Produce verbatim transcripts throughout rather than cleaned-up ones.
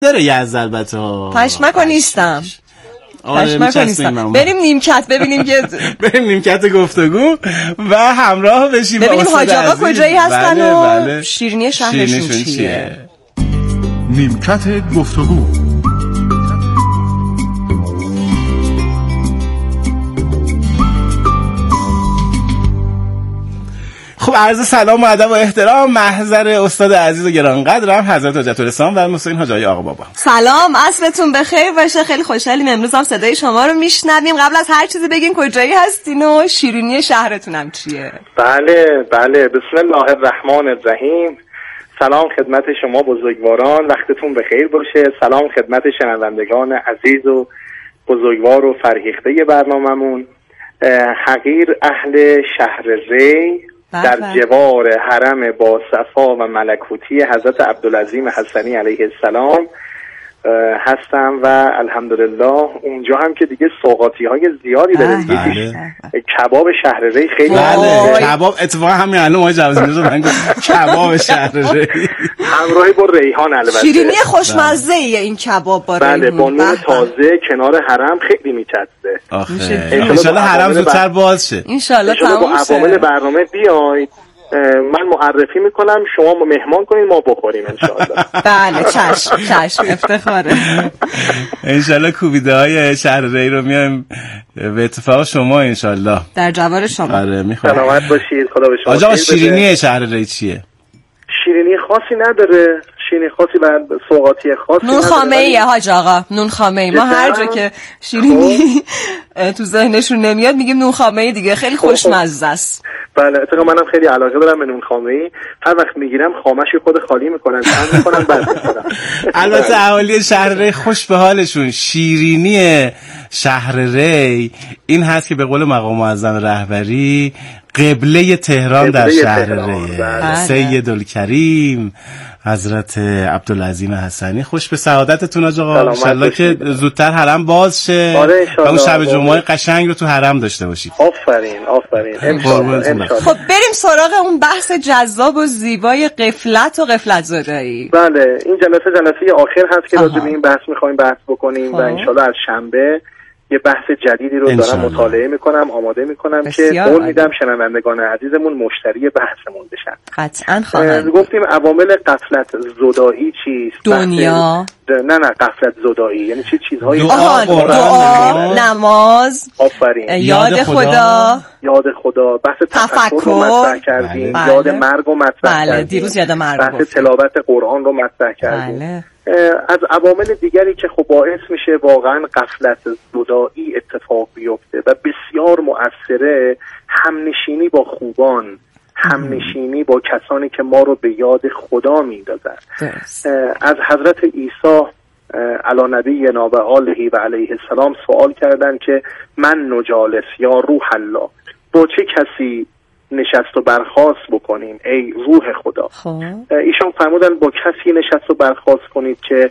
داره یزد البته ها. پشمک ها نیستم. پشمک ها نیستم. بریم نیمکت ببینیم که بریم نیمکت گفتگو و همراه بشیم با ببینیم حاج آقا کجایی هستن بله، و بله. شیرینی شهرشون چیه. چیه نیمکت گفتگو. خب عرض سلام و ادب و احترام محضر استاد عزیز و گرانقدرم حضرت حجت الاسلام و مسئولین حاج آقا بابا. سلام، عصرتون بخیر باشه. خیلی خوشحالیم امروز هم صدای شما رو میشنویم. قبل از هر چیزی بگین کجایی هستین و شیرینی شهرتون هم چیه؟ بله بله بسم الله الرحمن الرحیم. سلام خدمت شما بزرگواران، وقتتون بخیر باشه. سلام خدمت شنوندگان عزیز و بزرگوار و فرهیخته برنامه‌مون. حقیر اهل شهر ری در جوار حرم با صفا و ملکوتی حضرت عبدالعظیم حسنی علیه السلام هستم و الحمدلله اونجا هم که دیگه سوغاتی های زیادی داره دیگه. کباب شهر ری خیلی بله کباب اتفاقا همین الان ما جوز می‌رسه من گفت کباب شهر ری همراهی با ریحان البته شیرینی خوشمزه ای این کباب با ریحان. بله با نون تازه کنار حرم خیلی میچسبه. آخه ان شاءالله حرم زودتر باز شه. ان شاءالله تموم شه. با عوامل برنامه بیاید من معرفی میکنم شما مهمان کنید ما بخوریم انشالله. بله چشم چشم افتخاره. انشالله کوبیده های شهر ری رو میایم به اتفاق شما انشالله در جوار شما. آره میخوام سلامت باشید. خدا به شما. آقا شیرینی شهر ری چیه؟ شیرینی خاصی نداره، شیرینی خاصی و سوغاتی خاصی نون خامه ایه حاج آقا، نون خامه ای. ما هر جا که شیرینی تو ذهنشون نمیاد میگیم نون خامه ای دیگه. خیلی خوشمزه است. بله اتفاقا منم خیلی علاقه دارم به نون خامه ای. هر وقت میگیرم خامه‌شو خود خالی میکنن چند میکنن بعد میکنن. البته اهالی شهر ری خوش به حالشون. شیرینی شهر ری این هست که به قول مقام معظم رهبری قبله تهران در شهر ری. سیدالکریم حضرت عبدالعظیم حسنی. خوش به سعادتتون آقا. ان شاءالله که زودتر حرم باز شه. آره و اون شب جمعه قشنگ رو تو حرم داشته باشید. آفرین آفرین انشالله. خب بریم سراغ اون بحث جذاب و زیبای غفلت و غفلت زدایی. بله این جلسه جلسه آخر هست که راجع به این بحث می‌خوایم بحث بکنیم و ان شاءالله از شنبه یه بحث جدیدی رو دارم مطالعه میکنم آماده میکنم که قول میدم شنوندگان عزیزمون مشتری بحثمون بشن. قطعا خواهند. گفتیم عوامل غفلت زدایی چیست؟ دنیا نه نه غفلت زدایی یعنی چه چیزهایی؟ دعا, دعا نماز آفرین یاد خدا یاد خدا بحث تفکر رو مطرح کردیم. بله. یاد مرگ رو مطرح بله. کردیم. دیروز یاد مرگ بحث تلاوت قرآن رو مطرح کردیم. بله. از عوامل دیگری که خب باعث میشه واقعا غفلت زدایی اتفاق بیفته و بسیار مؤثره همنشینی با خوبان، همنشینی با کسانی که ما رو به یاد خدا میندازن. از حضرت عیسی علی نبینا و آله و علیه السلام سوال کردن که من نجالس یا روح الله، با چه کسی نشست و برخاست بکنیم ای روح خدا؟ خب ایشان فرمودن با کسی نشست و برخاست کنید که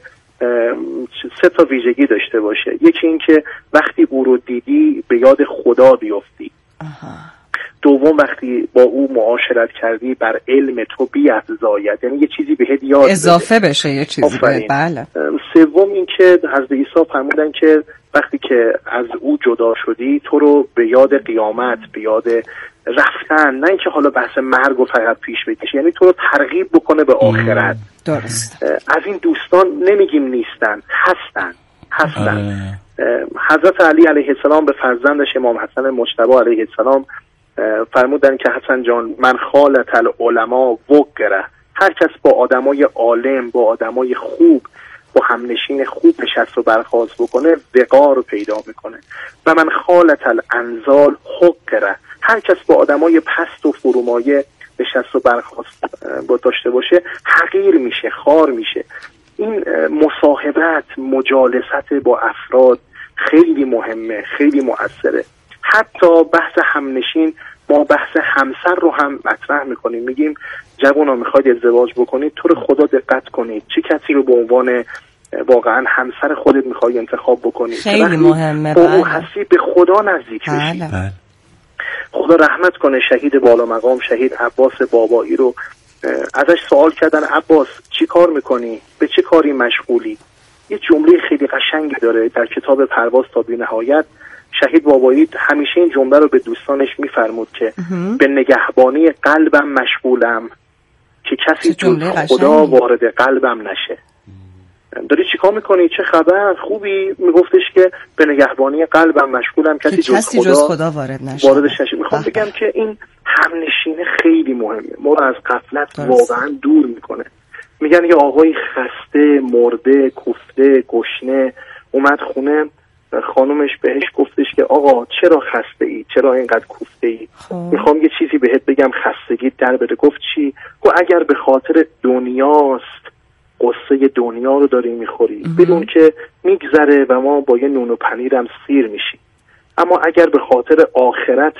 سه تا ویژگی داشته باشه. یکی این که وقتی او رو دیدی به یاد خدا بیفتی. آها. دوم وقتی با او معاشرت کردی بر علم تو بیفزاید، یعنی یه چیزی بهت یاد اضافه بده. بشه یه چیزی. بله. سوم این که حضرت عیسی فرمودن که وقتی که از او جدا شدی تو رو به یاد قیامت، به یاد رفتن، نه اینکه حالا بحث مرگ رو فقط پیش بکشه، یعنی تو رو ترغیب بکنه به آخرت. درست. از این دوستان نمیگیم نیستن، هستن هستن. حضرت علی علیه السلام به فرزندش امام حسن مجتبی علیه السلام فرمودن که حسن جان من خالت العلماء وقره، هر کس با آدمای عالم، با آدمای خوب، با همنشین خوب نشست و برخاست بکنه وقار رو پیدا میکنه. و من خالت الانزال حقره، هر کس با آدمای پست و فرومایه نشست و برخاست با داشته باشه حقیر میشه، خار میشه. این مصاحبت، مجالست با افراد خیلی مهمه، خیلی مؤثره. حتی بحث همنشین، ما بحث همسر رو هم مطرح میکنیم، میگیم جوونا میخواید ازدواج بکنید تو رو خدا دقت کنید چه کسی رو به عنوان واقعا همسر خودت میخوای انتخاب بکنید. خیلی مهمه. با اون حسی به خدا نزدیک بشید. خدا رحمت کنه شهید بالا مقام شهید عباس بابایی رو ازش سوال کردن عباس چی کار میکنی؟ به چه کاری مشغولی؟ یه جمله خیلی قشنگی داره در کتاب پرواز تا بی‌نهایت. شهید بابایی همیشه این جمله رو به دوستانش میفرمود که به نگهبانی قلبم مشغولم که کسی جز خدا وارد قلبم نشه. داری چیکار میکنی؟ چه خبر؟ خوبی؟ میگفتش که به نگهبانی قلبم مشغولم کسی, جز, کسی خدا جز خدا وارد نشه. واردش نشه. میخوام بگم که این همنشینه خیلی مهمه، ما رو از غفلت واقعا دور میکنه. میگن یه آقای خسته، مرده، کوفته، گشنه اومد خونه، خانومش بهش گفتش که آقا چرا خسته ای؟ چرا اینقدر کوفته ای؟ میخوام یه چیزی بهت بگم خستگی در بده. گفت چی؟ گفت اگر به خاطر دنیاست قصه دنیا رو داری میخوری، بدون که میگذره و ما با یه نون و پنیرم سیر میشی. اما اگر به خاطر آخرت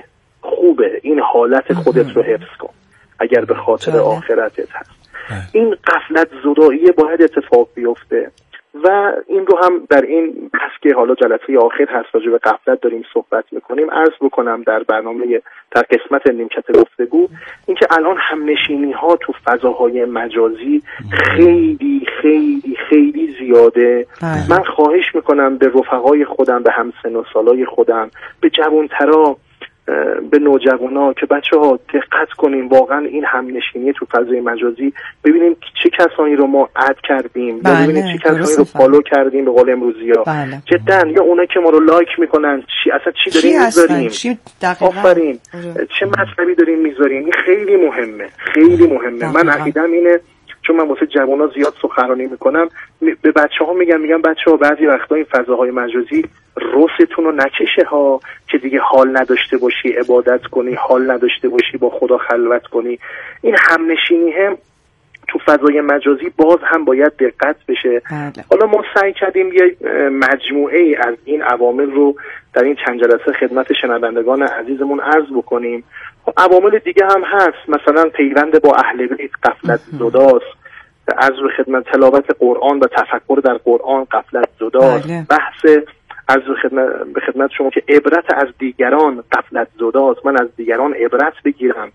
خوبه، این حالت خودت رو حفظ کن. اگر به خاطر آخرتت هست، این غفلت زدایی باید اتفاق بیفته. و این رو هم در این بحث که حالا جلسه آخر هست راجع به غفلت داریم صحبت میکنیم عرض بکنم در برنامه در قسمت نیمکت گفتگو، اینکه الان همنشینی ها تو فضاهای مجازی خیلی خیلی خیلی زیاده. من خواهش میکنم به رفقای خودم، به همسن و سالای خودم، به جوانترا، به نوجوانا که بچه ها دقت کنیم واقعا این همنشینی تو فضای مجازی، ببینیم چه کسانی رو ما اد کردیم، بله، ببینیم چه کسانی رو فالو کردیم به قول امروزی ها. بله. جدا یا اونایی که ما رو لایک میکنن چی اصلا چی داریم میذاریم، آفرین چه مطلبی داریم میذاریم. این خیلی مهمه، خیلی مهمه. دقیقا. من عقیدم اینه، چون من واسه جوانا زیاد سخنرانی میکنم، به بچه ها میگم میگم بچه ها بعضی وقتا این فضاهای مجازی روستون رو نکشه ها که دیگه حال نداشته باشی عبادت کنی، حال نداشته باشی با خدا خلوت کنی. این همنشینی هم تو فضای مجازی باز هم باید دقت بشه. بله. حالا ما سعی کردیم یه مجموعه ای از این عوامل رو در این چند جلسه خدمت شنوندگان عزیزمون عرض بکنیم. عوامل دیگه هم هست، مثلا پیوند با اهل بیت غفلت زداست، از خدمت تلاوت قرآن و تفکر در قرآن غفلت زداست. بله. بحث از خدمت به خدمت شما که عبرت از دیگران غفلت زداست، من از دیگران عبرت بگیرم.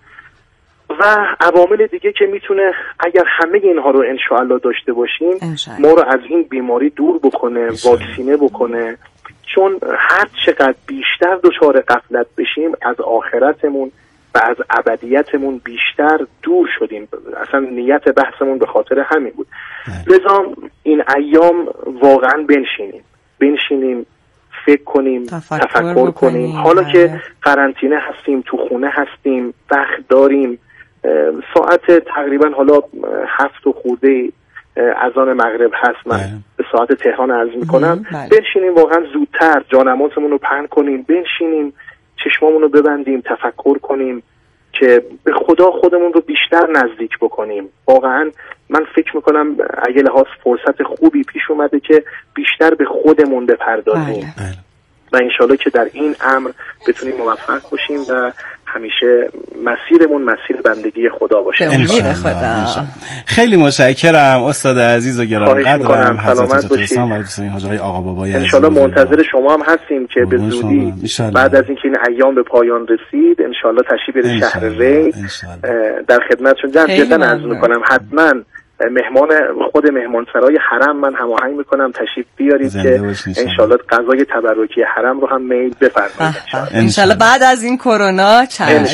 و عوامل دیگه که میتونه اگر همه اینها رو انشاءالله داشته باشیم ما رو از این بیماری دور بکنه، واکسینه بکنه. چون هر چقدر بیشتر دچار غفلت بشیم از آخرتمون و از ابدیتمون بیشتر دور شدیم. اصلا نیت بحثمون به خاطر همین بود. لذا این ایام واقعا بنشینیم بنشینیم فکر کنیم، تفکر, تفکر کنیم. حالا بله. که قرنطینه هستیم، تو خونه هستیم، وقت داریم، ساعت تقریبا حالا هفت و خورده اذان مغرب هست، من بله. به ساعت تهران عرض میکنم. بله. بنشینیم واقعا زودتر جانمازمون رو پهن کنیم، بنشینیم چشمامون رو ببندیم، تفکر کنیم که به خدا خودمون رو بیشتر نزدیک بکنیم. واقعا من فکر میکنم اگه لحاظ فرصت خوبی پیش اومده که بیشتر به خودمون بپردازیم و انشالله که در این امر بتونیم موفق باشیم و همیشه مسیرمون مسیر بندگی خدا باشه. خدا. خیلی متشکرم استاد عزیز و گرانقدرم. سلامت باشید. حاجی آقا بابایی عزیز. انشالله منتظر شما هم هستیم که به زودی بعد از اینکه این ایام به پایان رسید انشالله تشریف بیارید شهر ری، در خدمتتون جدا عرض میکنم. حتما مهمان خود مهمانسرای حرم من هماهنگ میکنم تشریف بیارید که انشالله غذای تبرکی حرم رو هم میل بفرمایید انشالله بعد از این کرونا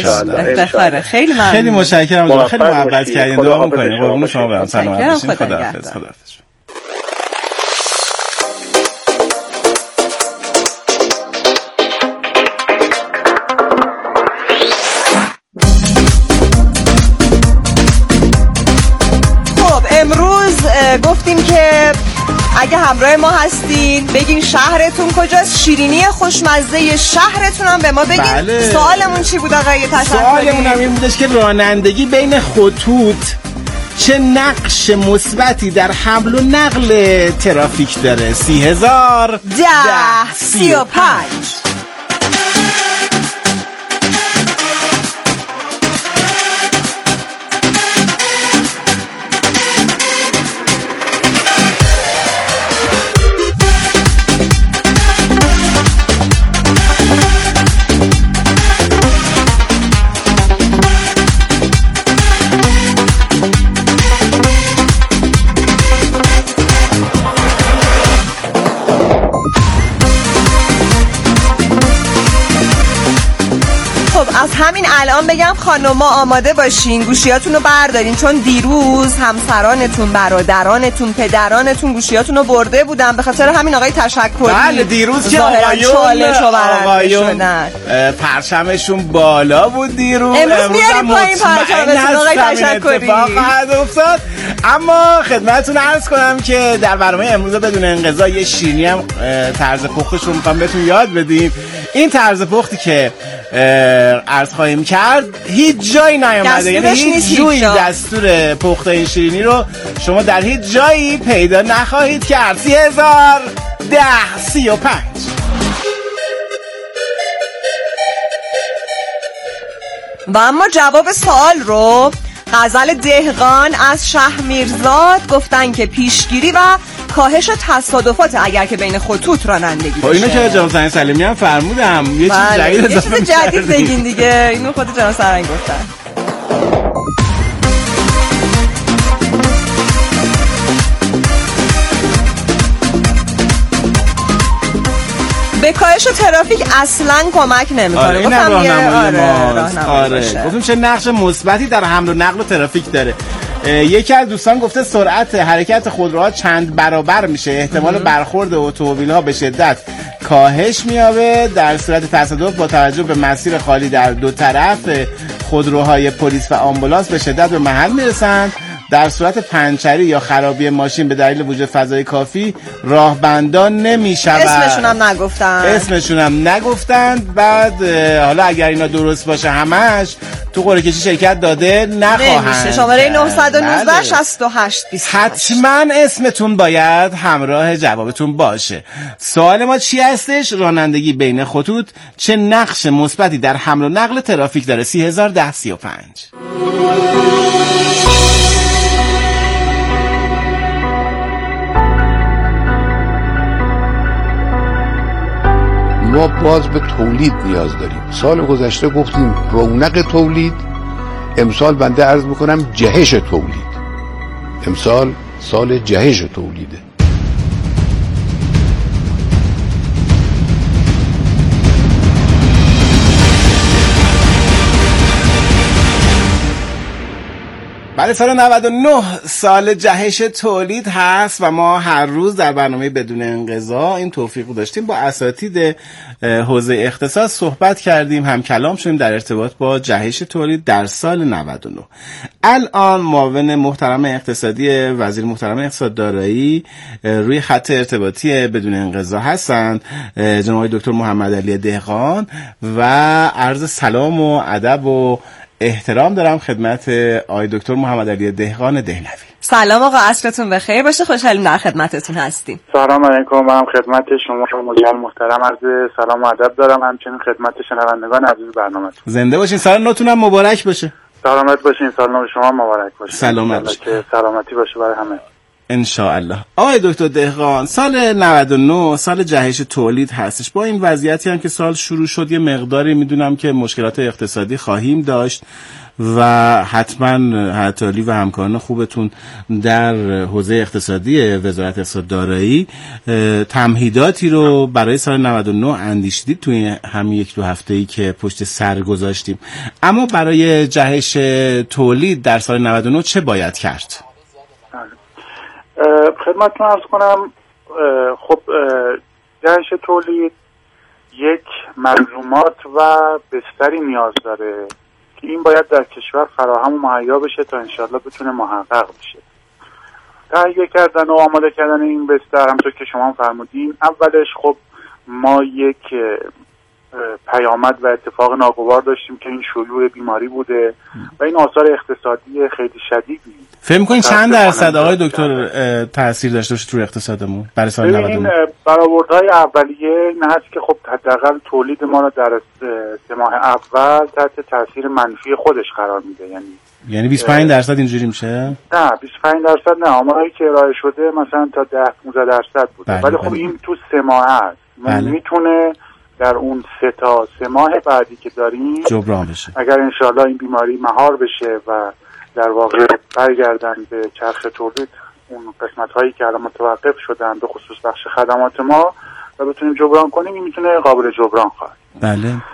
چشم. خیلی ممنون. خیلی متشکرم. خیلی محبت کردین. دعا میکنیم قربون شما برم. سلامت باشین. خداحافظ. خداحافظ. گفتیم که اگه همراه ما هستین بگین شهرتون کجاست، شیرینی خوشمزه شهرتون هم به ما بگین. بله. سوالمون چی بود آقای تشکری؟ سوالمون هم این بودش که رانندگی بین خطوط چه نقش مثبتی در حمل و نقل ترافیک داره؟ سی هزار ده سی و پنج. همین الان بگم خانوما آماده باشین، گوشیاتون رو بردارین، چون دیروز همسرانتون، برادرانتون، پدرانتون گوشیاتون رو برده بودن. به خاطر همین آقای تشکری بله دیروز که آقایون پرچمشون بالا بود دیروز، امروز بیاریم پایین پرچمتون آقای تشکری. افتاد. اما خدمتتون عرض کنم که در برنامه امروز بدون انقضا یه شیرینی هم طرز پختش رو میخوام بهتون یاد بدیم. این طرز پختی که عرض خواهیم کرد هیچ جایی نیامده، یعنی هیچ جوی دستور پخت این شیرینی رو شما در هیچ جایی پیدا نخواهید کرد. سی هزار ده سی و پنج. و اما جواب سوال رو غزل دهقان از شهرمیرزاد گفتن که پیشگیری و کاهش تصادفات اگر که بین خطوط رانندگی بشه. اینو که جناب سرهنگ سلیمی هم فرمودم یه چیز جدید یه چیز جدید بگین دیگه. اینو خود جناب سرهنگ گفتن. به کاهش ترافیک اصلا کمک نمیکنه. آره این راهنمایی ماست. آره گفتیم چه نقش مثبتی در حمل و نقل و ترافیک داره. یکی از دوستان گفته سرعت حرکت خودروها چند برابر میشه، احتمال برخورد اتومبیل‌ها به شدت کاهش می‌یابه. در صورت تصادف با توجه به مسیر خالی در دو طرف خودروهای پلیس و آمبولانس به شدت به محل میرسند. در صورت پنچری یا خرابی ماشین به دلیل وجود فضای کافی راهبندان نمیشود. اسمشون هم نگفتن. اسمشون هم نگفتند. بعد حالا اگر اینا درست باشه همش تو قرعه کشی شرکت داده نخواهند. شماره نه یک نه شش هشت بیست. حتما اسمتون باید همراه جوابتون باشه. سوال ما چی هستش؟ رانندگی بین خطوط چه نقش مثبتی در حمل و نقل ترافیک داره؟ سی هزار ده سی و پنج. ما باز به تولید نیاز داریم. سال گذشته گفتیم رونق تولید، امسال بنده عرض میکنم جهش تولید. امسال سال جهش تولیده. بله سال نود و نه سال جهش تولید هست و ما هر روز در برنامه بدون انقضا این توفیق داشتیم با اساتید حوزه اختصاص صحبت کردیم، هم کلام شدیم در ارتباط با جهش تولید در سال نود و نه. الان معاون محترم اقتصادی وزیر محترم اقتصاد دارایی روی خط ارتباطی بدون انقضا هستند، جناب دکتر محمد علی دهقان، و عرض سلام و ادب و احترام دارم خدمت آقای دکتر محمد علی دهقان دهلوی. سلام آقا، عصرتون بخیر باشه. خوشحالیم در خدمتتون هستیم. سلام علیکم. من خدمت شما مجل محترم عرض سلام و ادب دارم، همچنین خدمت شنوندگان عزیز برنامه. زنده باشین، سال نوتون هم مبارک باشه. سلامت باشین، سال نو شما مبارک باشه. سلامت باشه. که سلامتی باشه برای همه ان شاء الله. آقای دکتر دهقان، سال نود و نه سال جهش تولید هستش. با این وضعیتی هم که سال شروع شد یه مقداری میدونم که مشکلات اقتصادی خواهیم داشت و حتما حتالی و همکاران خوبتون در حوزه اقتصادی وزارت اقتصاد دارایی تمهیداتی رو برای سال نود و نه اندیشیدید توی همین یک دو هفته‌ای که پشت سر گذاشتیم. اما برای جهش تولید در سال نود و نه چه باید کرد؟ خدمتتون عرض کنم، خب جهش تولید یک ملزومات و بستری نیاز داره که این باید در کشور فراهم و مهیا بشه تا انشالله بتونه محقق بشه. تهیه کردن و آماده کردن این بستر همونطور که شما فرمودین، اولش خب ما یک پیامد و اتفاق ناگوار داشتیم که این شیوع بیماری بوده و این آثار اقتصادی خیلی شدیدی. فکر می‌کنین چند درصد آقای دکتر تاثیر داشته باشه روی اقتصادمون برای سال نود و نه؟ این برآوردهای اولیه این هست که خب حداقل تولید ما رو در سه ماه اول تحت تاثیر منفی خودش قرار میده. یعنی یعنی بیست و پنج درصد اینجوری میشه؟ نه بیست و پنج درصد نه، آمارایی که ارائه شده مثلا تا ده پانزده درصد بوده. بله ولی بله. خب این تو سه ماه هست. بله. میتونه در اون سه تا سه ماه بعدی که داریم جبران بشه اگر انشاءالله این بیماری مهار بشه و در واقع برگردن به چرخ تولید اون قسمت هایی که الان متوقف شدن به خصوص بخش خدمات ما و بتونیم جبران کنیم، این میتونه قابل جبران خواهد. بله.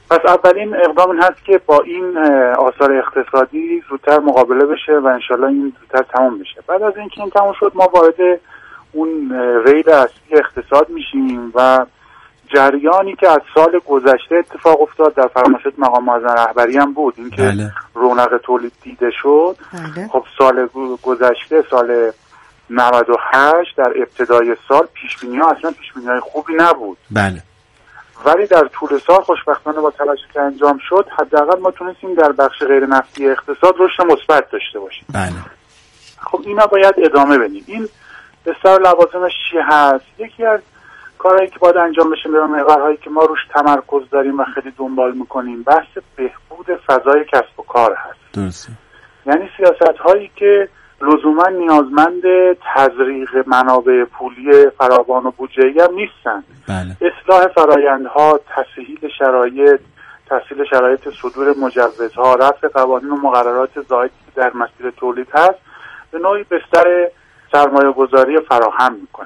پس اولین اقدام این هست که با این آثار اقتصادی زودتر مقابله بشه و انشالله این زودتر تمام بشه. بعد از اینکه این تمام شد ما وارد اون ریل اصلی اقتصاد میشیم و جریانی که از سال گذشته اتفاق افتاد در فرمایشات مقام معظم رهبری هم بود، اینکه بله. رونق تولید دیده شد. بله. خب سال گذشته سال نود و هشت در ابتدای سال پیشبینی‌ها اصلا پیشبینی‌های خوبی نبود. بله. ولی در طول سال خوشبختانه با تلاشی که انجام شد حداقل ما تونستیم در بخش غیر نفتی اقتصاد رشد مثبت داشته باشیم. بله. خب اینا باید ادامه بدیم. این بسیار لوازمش چی هست؟ یکی از کارهایی که باید انجام بشه به محورهایی که ما روش تمرکز داریم و خیلی دنبال میکنیم بحث بهبود فضای کسب و کار هست. درسته. یعنی سیاست هایی که لزوما نیازمند تزریق منابع پولی فراوان و بودجه‌ای هم نیستن. بله. اصلاح فرآیندها، تسهیل شرایط، تسهیل شرایط صدور مجوزها، رفع قوانین و مقررات زائدی که در مسیر تولید هست به نوعی بستر سرمایه‌گذاری فراهم میکنه.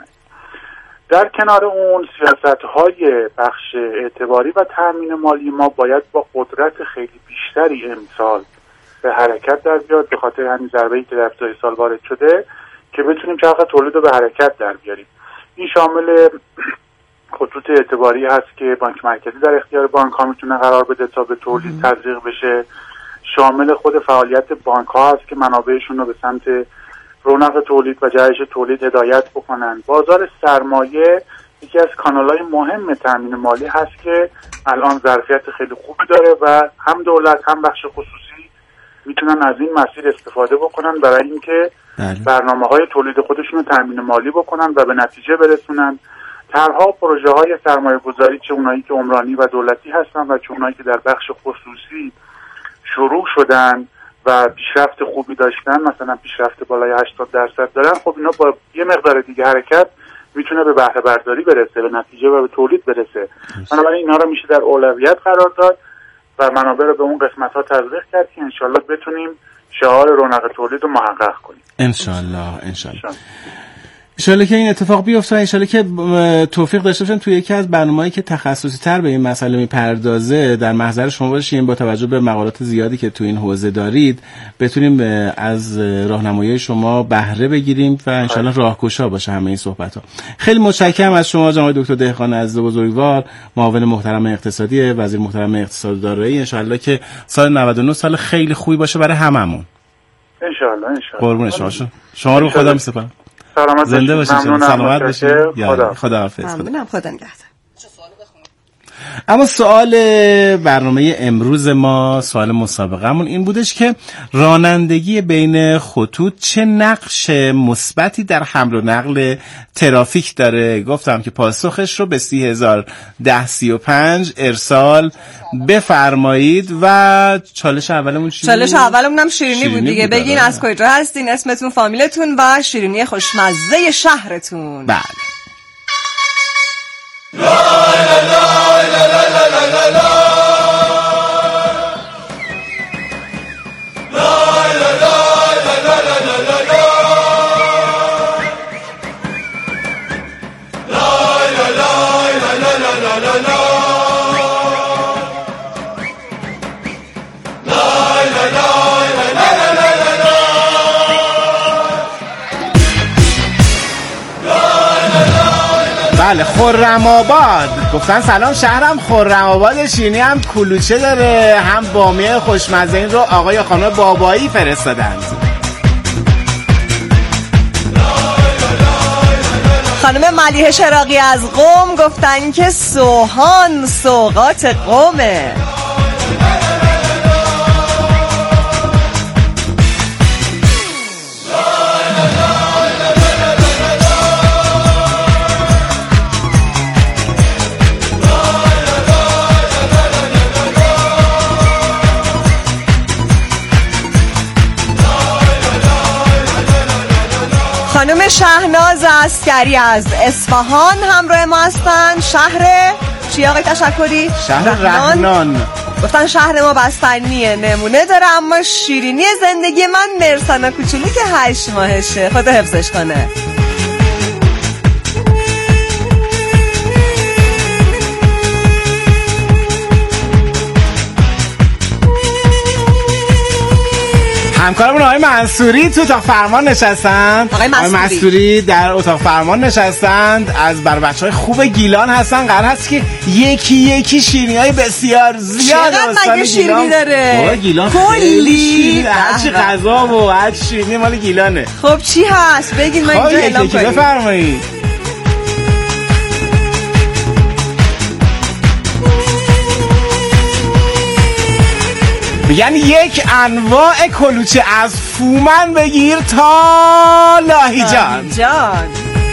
در کنار اون سیاست‌های بخش اعتباری و تامین مالی ما باید با قدرت خیلی بیشتری امسال به حرکت در بیاد، به خاطر همین ضربه‌ای که در ابتدای سال وارد شده که بتونیم چرخ تولید رو به حرکت در بیاریم. این شامل خطوط اعتباری هست که بانک مرکزی در اختیار بانک ها میتونه قرار بده تا به تولید تزریق بشه. شامل خود فعالیت بانک ها هست که منابعشون رو به سمت رونق تولید و جهش تولید هدایت بکنن. بازار سرمایه یکی از کانال‌های مهم تامین مالی هست که الان ظرفیت خیلی خوبی داره و هم دولت هم بخش خصوصی میتونن از این مسیر استفاده بکنن برای اینکه برنامه‌های تولید خودشون رو تامین مالی بکنن و به نتیجه برسونن. طرح‌ها و پروژه‌های سرمایه‌گذاری چه اونایی که عمرانی و دولتی هستن و چه اونایی که در بخش خصوصی شروع شدن و پیشرفت خوبی داشتن، مثلا پیشرفت بالای هشتاد درصد دارن، خب اینا با یه مقدار دیگه حرکت میتونه به بهره برداری برسه، به نتیجه و به تولید برسه. بنابراین اینا رو میشه در اولویت قرار داد و منابع رو به اون قسمت‌ها تزریق کرد که انشالله بتونیم شعار رونق تولید رو محقق کنیم. انشالله انشالله انشالله که این اتفاق بیفته، انشالله که توفیق داشته باشن توی یکی از برنامه‌ای که تخصصی تر به این مسئله میپردازه در محضر شما باشیم، با توجه به مقالات زیادی که تو این حوزه دارید بتونیم از راهنمایی شما بهره بگیریم و انشالله راهگشا باشه همه این صحبت‌ها. خیلی متشکرم از شما جناب دکتر دهقان عزیز بزرگوار، معاون محترم اقتصادی وزیر محترم اقتصاد و دارایی. انشالله که سال نود و نه سال خیلی خوبی باشه برای هممون. انشالله انشالله. قربون شما. شما رو خدا میسپارم. سلامت زنده باشید، سلامت باشید. خدا خدا حافظ. ممنونم، خدا نگهدار. اما سوال برنامه امروز ما، سوال مسابقه‌مون این بودش که رانندگی بین خطوط چه نقش مثبتی در حمل و نقل ترافیک داره؟ گفتم که پاسخش رو به سی هزار ده سی و پنج ارسال بفرمایید. و چالش اولمون چی؟ چالش اولمون هم شیرینی, شیرینی بود دیگه. بود بگین از کجا هستین، اسمتون، فامیلتون و شیرینی خوشمزه شهرتون. بله. بله، خرم آباد گفتن سلام، شهرم خرم آباد، شیرینی هم کلوچه داره هم بامیه خوشمزه. این رو آقای خانم بابایی فرستادند. خانم ملیحه شراقی از قم گفتن که سوهان سوغات قمه. خانم شهناز عسکری از اصفهان همراه ما هستن. شهر چی آقای تشکری؟ شهر رهنان. گفتن شهر ما بستنیه، نمونه داره، اما شیرینی زندگی من مرسانا کوچولو که هشت ماهشه، خدا حفظش کنه. همکارمون آقای منصوری تو اتاق فرمان نشستن. آقای منصوری, آقای منصوری در اتاق فرمان نشستند، از بر بچهای خوب گیلان هستن. قرار هست که یکی یکی شیرینی‌های بسیار زیاد چقدر مگه شیرینی داره؟ بابا گیلان کلی هرچی غذا و هر شیرینی مال گیلانه. خب چی هست بگین ما اینجا اعلام کنیم. بفرمایید. میگن یک انواع کلوچه از فومن بگیر تا لاهیجان. جان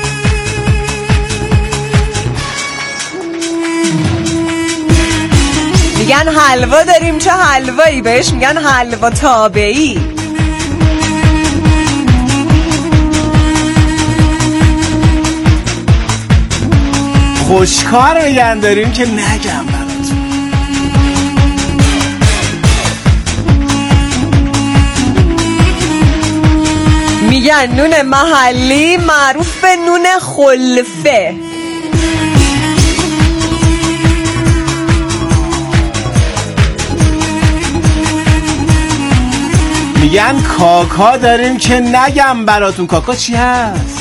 میگن حلوا داریم، چه حلوایی بهش میگن حلوا تابعی. خوشکار میگن داریم که نگم براتون. میگن نون محلی معروف به نون خلفه. میگن کاکا داریم که نگم براتون. کاکا چی هست؟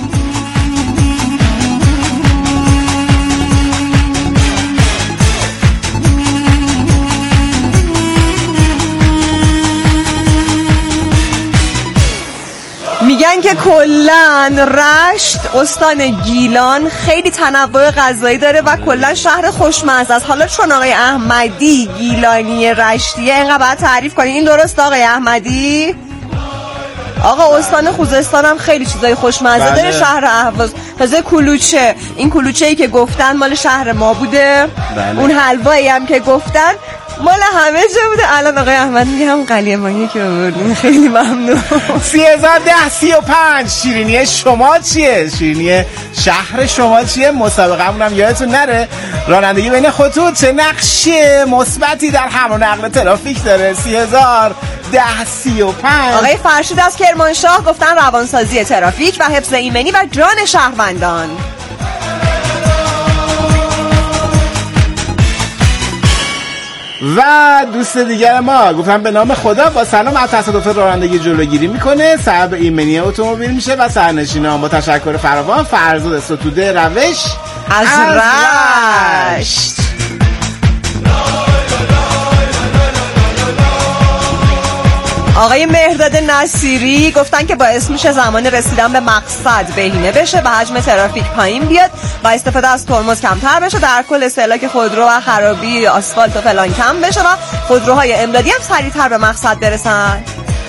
میگن که کلن رشت استان گیلان خیلی تنوع غذایی داره و کلن شهر خوشمزه است. حالا چون آقای احمدی گیلانی رشتیه اینقدر باید تعریف کنی. این درست آقای احمدی؟ آقا استان خوزستان هم خیلی چیزای خوشمزه داره. شهر اهواز تازه کلوچه، این کلوچه ای که گفتن مال شهر ما بوده. بله. اون حلوایی هم که گفتن مال همه جا بوده. الان آقای احمد میگه هم قلیمانی که بردیم. خیلی ممنون. سی هزار ده سی و پنج شیرینی شما چیه؟ شیرینی شهر شما چیه؟ مسابقه همونم یادتون نره. رانندگی بین خطوط چه نقشه مثبتی در حمل و نقل ترافیک داره؟ سی هزار ده سی و پنج. آقای فرشید از کرمانشاه گفتن روانسازی ترافیک و حفظ ایمنی و جان شهروندان. و دوست دیگر ما گفتن به نام خدا با سلام از تصادف رانندگی جلوگیری میکنه، سبب ایمنی اتومبیل میشه و سرنشینان با تشکر فراوان فرزاد ستوده روش از, از رشت. آقای مهرداد نصیری گفتن که باعث میشه زمان رسیدن به مقصد بهینه بشه و حجم ترافیک پایین بیاد و استفاده از ترمز کمتر بشه، در کل استهلاک خودرو و خرابی آسفالت و فلان کم بشه و خودروهای امدادی هم سریعتر به مقصد برسن.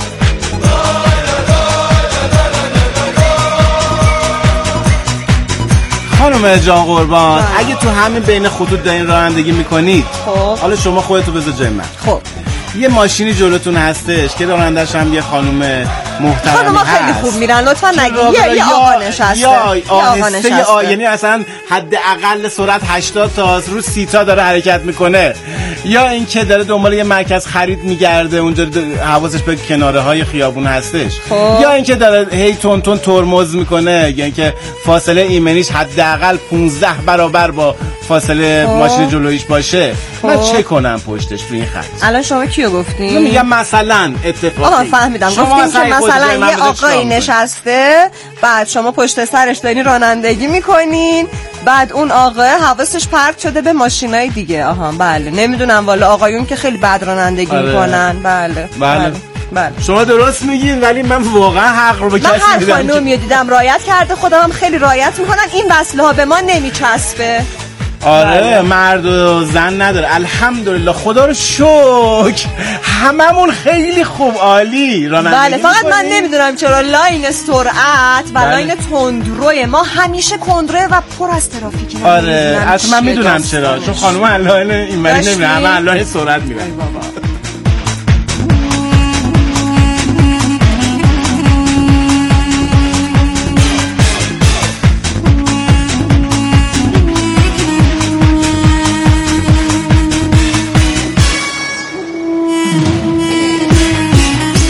خانم جان قربان، اگه تو همین بین خطوط دارین رانندگی میکنید، خب حالا شما خودتو بذار جای من. خب یه ماشینی جلوتون هستش که رانندش هم یه خانم محترمی هست. خانوما خیلی خوب میرن، لطفا نگید یه یا آقا نشسته. یا آقا نشسته. یعنی اصلا حداقل سرعت هشتاد تا رو سی تا داره حرکت میکنه. یا اینکه داره دنبال یه مرکز خرید میگرده، اونجا حواسش به کناره های خیابون هستش. خوب. یا اینکه داره هی تون تون ترمز میکنه، یا اینکه فاصله ایمنیش حداقل پانزده برابر با فاصله خوب. ماشین جلویش باشه. خوب. من چه کنم پشتش تو این خط؟ الان شما کیو گفتین؟ میگم مثلا اتفاقی. آها فهمیدم. گفتین که مثلا یه آقایی نشسته، بعد شما پشت سرش دارین رانندگی میکنین، بعد اون آقا حواسش پرت شده به ماشینای دیگه. آها بله، نمیدونم والا آقایون که خیلی بد رانندگی آره. میکنن. بله بله, بله. بله. شما درست میگین، ولی من واقعا حق رو به کسی میدم. من هر خانومی دیدم رعایت کرده، خودم هم خیلی رعایت میکنن. این وصله ها به ما نمیچسبه. آره بله. مرد و زن نداره، الحمدلله، خدا رو شکر هممون خیلی خوب عالی رانندگی بله. فقط من نمیدونم چرا لاین سرعت و بله. لاین تندروی ما همیشه کندروه و پر از ترافیک. آره اصلا من میدونم چرا، چون خانوما لاین اینوری نمیرن، همه لاین سرعت میرن.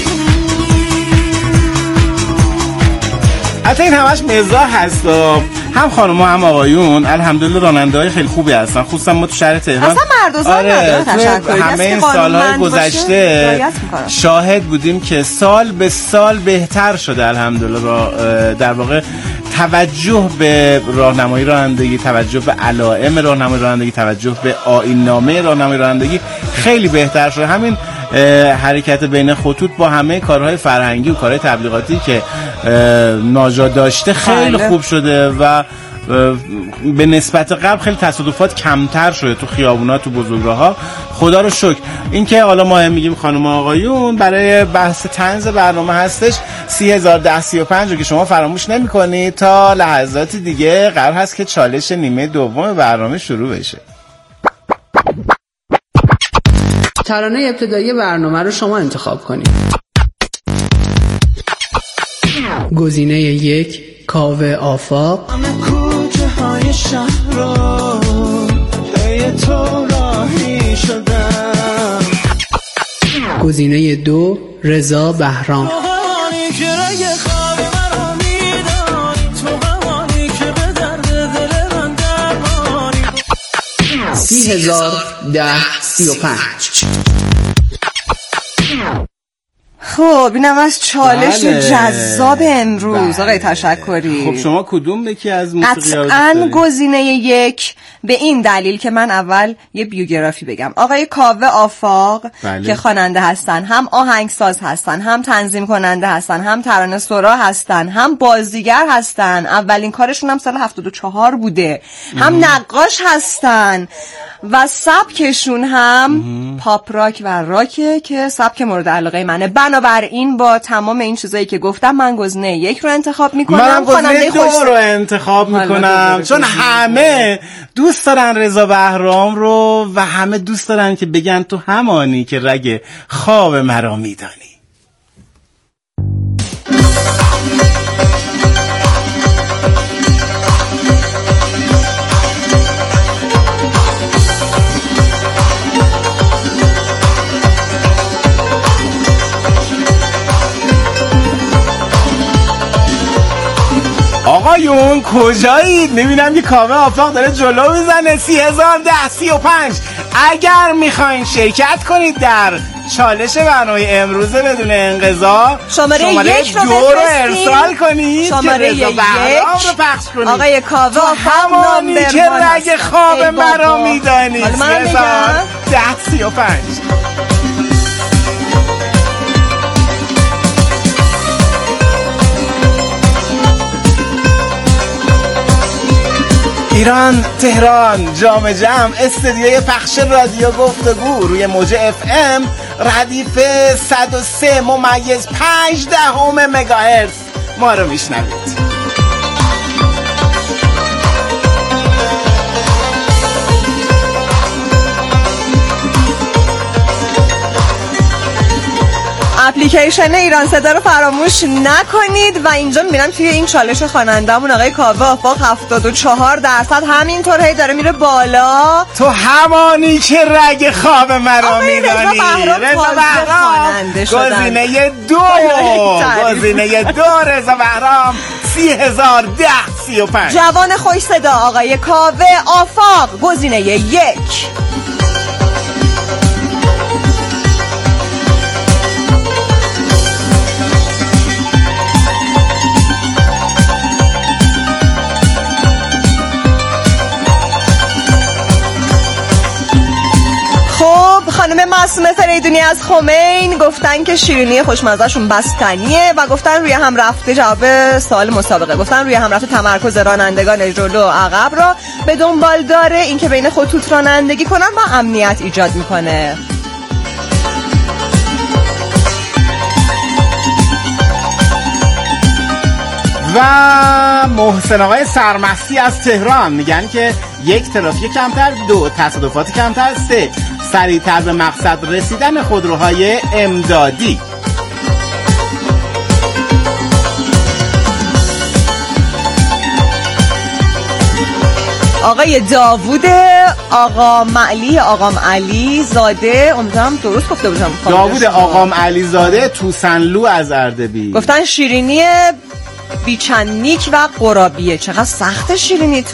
حتی این همش مزاح هست و هم خانم هم آقایون الحمدلله راننده‌های خیلی خوبی هستن، خصوصا ما تو شهر تهران. اصلا مرد و زن آره همه این سالهای گذشته شاهد بودیم که سال به سال بهتر شده الحمدلله. را در واقع توجه به راهنمایی رانندگی، توجه به علائم راهنمایی رانندگی، توجه به آیین‌نامه راهنمایی رانندگی خیلی بهتر شده. همین حرکت بین خطوط با همه کارهای فرهنگی و کارهای تبلیغاتی که ناجا داشته خیلی خوب شده و به نسبت قبل خیلی تصادفات کمتر شده تو خیابونا، تو بزرگراه‌ها. خدا رو شکر. این که حالا ما میگیم خانم آقایون برای بحث طنز برنامه هستش سی هزار ده سی و پنج رو که شما فراموش نمی‌کنید. تا لحظات دیگه قرار هست که چالش نیمه دوم برنامه شروع بشه. ترانه ابتدایی برنامه رو شما انتخاب کنید. گزینه یک کاوه آفاق، کوچه های شهر رو پی تو راهی شدم. گزینه دو رضا بهرام، سی هزار ده سی و پنج. خب اینم از چالش بله. جذاب امروز بله. آقای تشکری. خب شما کدوم یکی از موسیقی‌ها رو قطعاً گزینه یک، به این دلیل که من اول یه بیوگرافی بگم. آقای کاوه آفاق بله. که خواننده هستن، هم آهنگساز هستن، هم تنظیم کننده هستن، هم ترانه سرا هستن، هم بازیگر هستن. اولین کارشون هم سال هفتاد و چهار بوده. هم نقاش هستن و سبکشون هم پاپ راک و راکه که سبک مورد علاقه منه. بنابراین با تمام این چیزایی که گفتم من گزینه یک رو انتخاب میکنم. منم گزینه دو رو انتخاب میکنم چون همه دوست دارن رضا بهرام رو و همه دوست دارن که بگن تو همانی که رگ خواب مرا میدانی. آقایون کجایید؟ میبینم که کاوه آفاق داره جلو میزنه. سی هزار ده سی و پنج. اگر میخواین شرکت کنید در چالش برنامه امروزه بدون انقضا شماره, شماره یک رو دو رو ارسال کنید شماره که رضا بهرام رو پخش کنید. آقای کاوه همانی که رگ خواب مرا میدانی. سی هزار ده سی و پنج. ایران تهران جام جم استدیوی پخش رادیو گفتگو روی موج اف ام ردیف صد و سه ممیز پنج دهم مگاهرتز ما رو میشنوید. اپلیکیشن ایران صدا رو فراموش نکنید. و اینجا میبینم توی این چالش خواننده‌مون آقای کاوه آفاق هفتاد و چهار درصد همینطور هی داره میره بالا. تو همانی که رگ خواب مرا میدانی. رضا بهرام گزینه دو گزینه دو رضا بهرام سی هزار ده سی و پنج. جوان خوش صدا آقای کاوه آفاق گزینه یک. خب خانم معصومه فریدونی از خمین گفتن که شیرینی خوشمزه‌شون بستنیه و گفتن روی هم رفته جواب سوال مسابقه گفتن روی هم رفته تمرکز رانندگان جلو و عقب را به دنبال داره، این که بین خطوط رانندگی کنن و امنیت ایجاد میکنه. و محسن آقای سرمستی از تهران میگن که یک ترافیک کمتر، دو تصادفات کمتر، سه سریعتر به مقصد رسیدن خودروهای امدادی. آقای داوود آقام علی آقام علی زاده، امیدوارم درست گفته باشم. داوود آقام علی زاده توسنلو از اردبیل گفتن شیرینی بیچند نیک و قرابیه. چقدر سخت شیرینی